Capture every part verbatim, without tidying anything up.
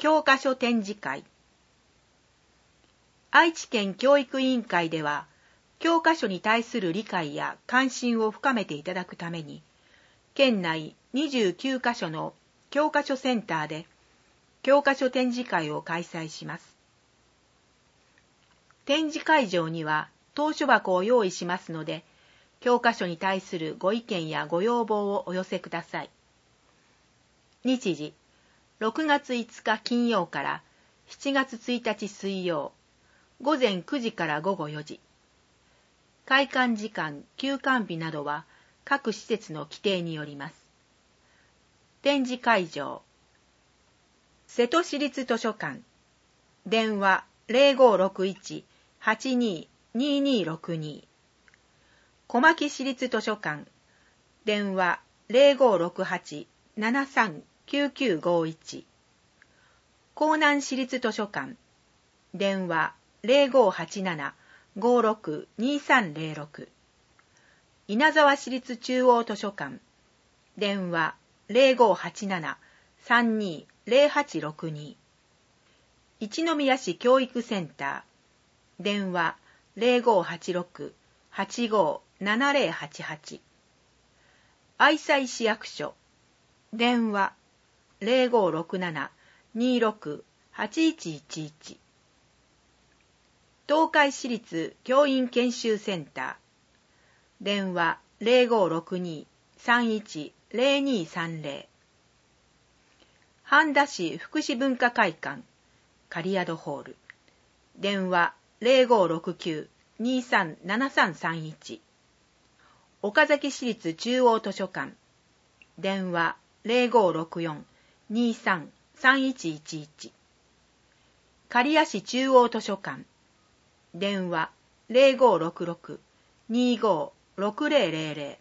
教科書展示会。愛知県教育委員会では、教科書に対する理解や関心を深めていただくために、県内にじゅうきゅうかしょの教科書センターで教科書展示会を開催します。展示会場には投書箱を用意しますので、教科書に対するご意見やご要望をお寄せください。日時、ろくがついつか金曜からしちがつついたち水曜、ごぜんくじからごごよじ。開館時間、休館日などは各施設の規定によります。展示会場、瀬戸市立図書館、電話 ゼロごろくいち はちにーにーにーろくに。小牧市立図書館、電話 ゼロごろくはち ななさん きゅうきゅうごいち。江南市立図書館、電話 ゼロごはちなな ごろくにさんゼロろく。稲沢市立中央図書館、電話 ゼロごはちなな さんにーゼロはちろくに。一宮市教育センター、電話 ゼロごはちろく はちごななゼロはちはち。愛西市役所、電話 ゼロごろくなな にーろく はちいちいちいち。東海市立教員研修センター、電話 ゼロごろくに さんいち ゼロにさんゼロ。半田市福祉文化会館、狩宿ホール、電話 ゼロごろくきゅう にさんななさんさんいち。岡崎市立中央図書館、電話 ゼロごろくよん にさん さんいちいちいち。刈谷市中央図書館、電話 ゼロごろくろく にごろくゼロゼロゼロ。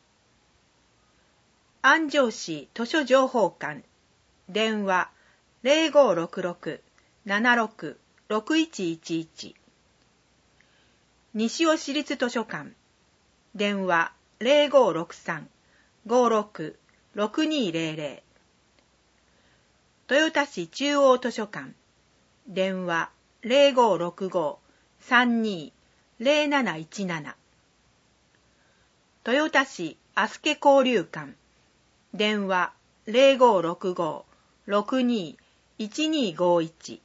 安城市図書情報館、電話 ゼロごろくろく ななろく ろくいちいちいち。西尾市立図書館、電話 ゼロごろくさん ごろく ろくにゼロゼロ。豊田市中央図書館、電話 ゼロごろくご さんにー ゼロなないちなな。豊田市あすけ交流館、電話 ゼロごろくご ろくにー いちにーごいち。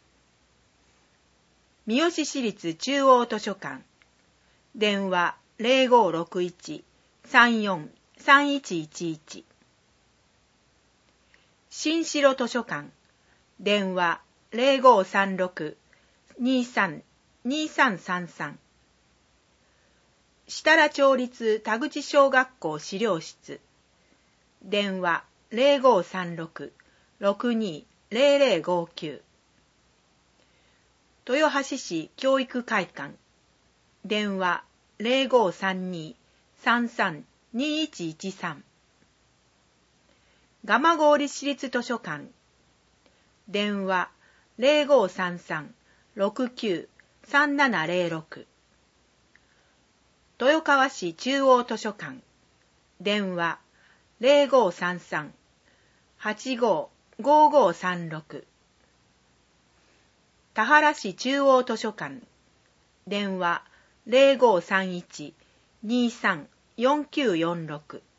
三好市立中央図書館、電話 ゼロごろくいち さんよん さんいちいちいち。新城図書館、電話 ゼロごさんろく にさん にさんさんさん。設楽町立田口小学校資料室、電話 ゼロごさんろく ろくにー ゼロゼロごきゅう。豊橋市教育会館、電話 ゼロごさんに さんさん にいちいちさん。蒲郡市立図書館、電話 ゼロごさんさん ろくきゅう さんななゼロろく。豊川市中央図書館、電話 ゼロごさんさん はちご ごごさんろく。田原市中央図書館、電話 ゼロごさんいち にさん よんきゅうよんろく。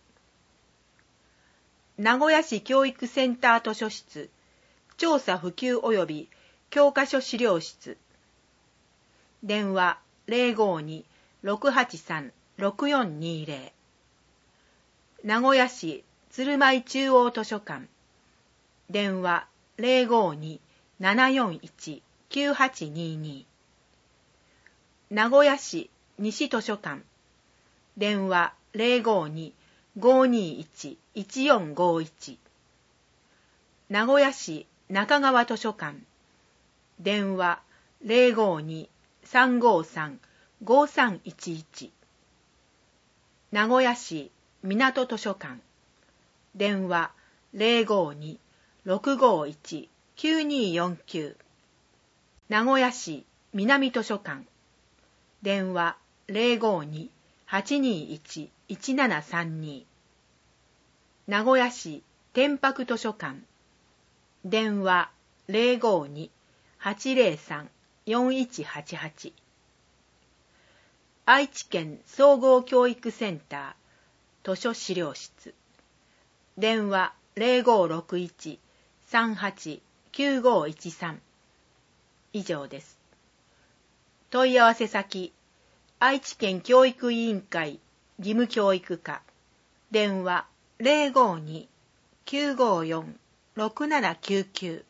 名古屋市教育センター図書室、調査普及及び教科書資料室、電話 ゼロごに ろくはちさん ろくよんにゼロ。名古屋市鶴舞中央図書館、電話 ゼロごに ななよんいち きゅうはちにに。名古屋市西図書館、電話 ゼロごに ごにいち いちよんごいち。名古屋市中川図書館、電話 ゼロごに さんごさん ごさんいちいち。名古屋市港図書館、電話 ゼロごに ろくごいち きゅうによんきゅう。名古屋市南図書館、電話 ゼロごに はちにいち いちななさんに。名古屋市天白図書館、電話ゼロごに はちゼロさん よんいちはちはち。愛知県総合教育センター図書資料室、電話 ゼロごろくいち さんはち きゅうごいちさん。以上です。問い合わせ先、愛知県教育委員会義務教育課、電話 ゼロごに きゅうごよん ろくななきゅうきゅう。